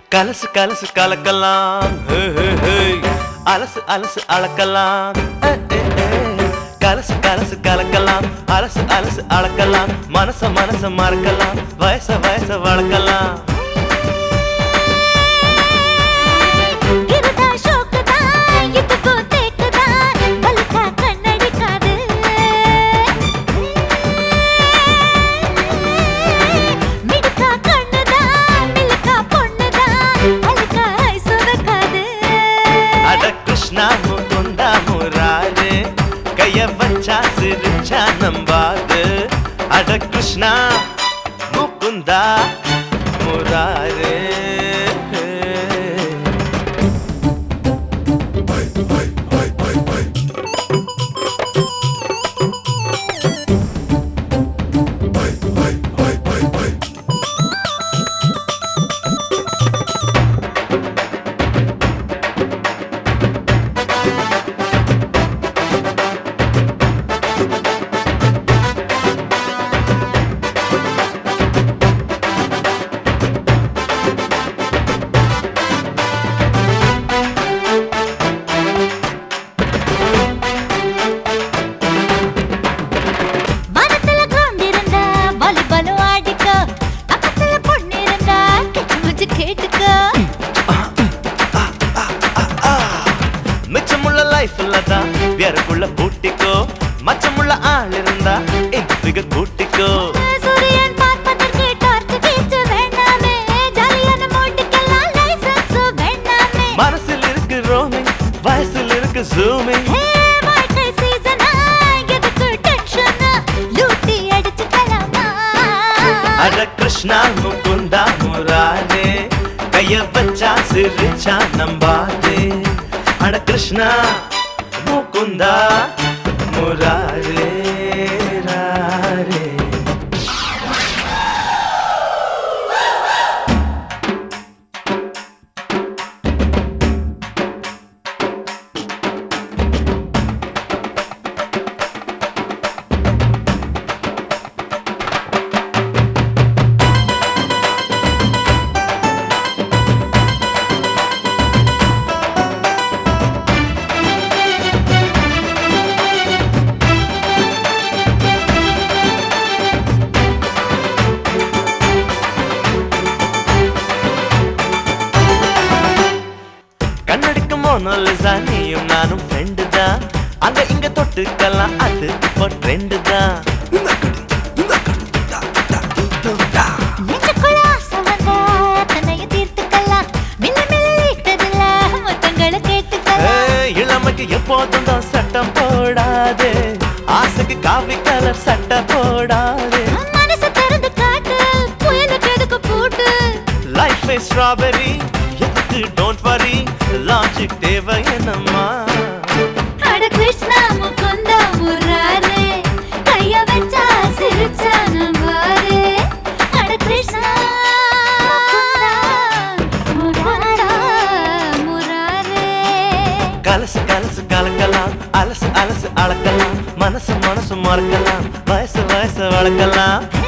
கலசு கலசு கலக்கலாம், அலசு அலசு அளக்கலாம், கலசு கலசு கலக்கலாம், அலசு அலசு அளக்கலாம், மனச மனச மறக்கலாம், வயச வயச வளர்க்கலாம். முகுந்தா முராரே கைய வச்சா சிரிச்சா நம்பாது. அட கிருஷ்ணா முகுந்தா முராரே. மிச்சமுள்ள லைஃப்ல தான் வேறக்குள்ள பூட்டிக்கோ, மச்சமுள்ள ஆள் இருந்தா எங்க கூட்டிக்கோ. சூரியன் பார்ப்பதற்கு டார்ச் வீச்சு வேண்டாமே, ஜாலியான மூட்டுக்கெல்லாம் லைசென்ஸ் வேண்டாமே. மனசில் இருக்கு ரோமிங், வயசில் இருக்கு ஜூமிங். வாழ்க்கை சீசனா எதுக்கு டென்ஷன், லூட்டி அடிச்சுக்கலாமா. அட கிருஷ்ணா முகுந்தா முராரே கைய வச்சா சிரிச்சா நம்பாதே. அட கிருஷ்ணா முகுந்தா முராரே ராரே. கண்ணடிக்கும் மோனோலிசா நீயும் நானும் ஃப்ரெண்டு தான், அங்க இங்க தொட்டுக்கலாம், அது இப்போ ட்ரெண்டு தான். நெஞ்சுக்குள்ள ஆசை வந்தா தன்னையும் தீர்த்துக்கலாம், மில்ல மில்ல ஈட்டதில்ல மொத்தங்களை கேட்டுக்கலாம். இளமைக்கு எப்போதும் தான் சட்டம் போடாதே, ஆசைக்கு காவி கலர் சட்டை போடாதே. மனசு திறந்து காட்டு, புயலுக்கு எதுக்கு பூட்டு. லைஃப் இஸ் ஸ்ட்ராபெரி, எதுக்கு டோன்ட் வரி, லாஜிக் தேவை என்னம்மா. அட கிருஷ்ணா முகுந்தா முராரே கைய வச்சா சிரிச்சா நம்பாரே. அட கிருஷ்ணா முகுந்தா முராரே. கலசு கலசு கலக்கலாம், அலசு அலசு அளக்கலாம், மனசு மனசு மறக்கலாம், வயசு வயசு வளர்க்கலாம்.